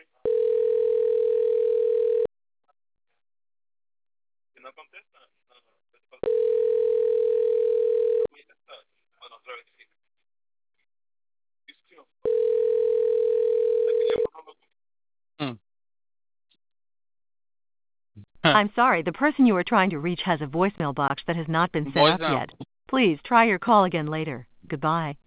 Mm. I'm sorry, the person you are trying to reach has a voicemail box that has not been set up Voicemail. yet. Please try your call again later. Goodbye.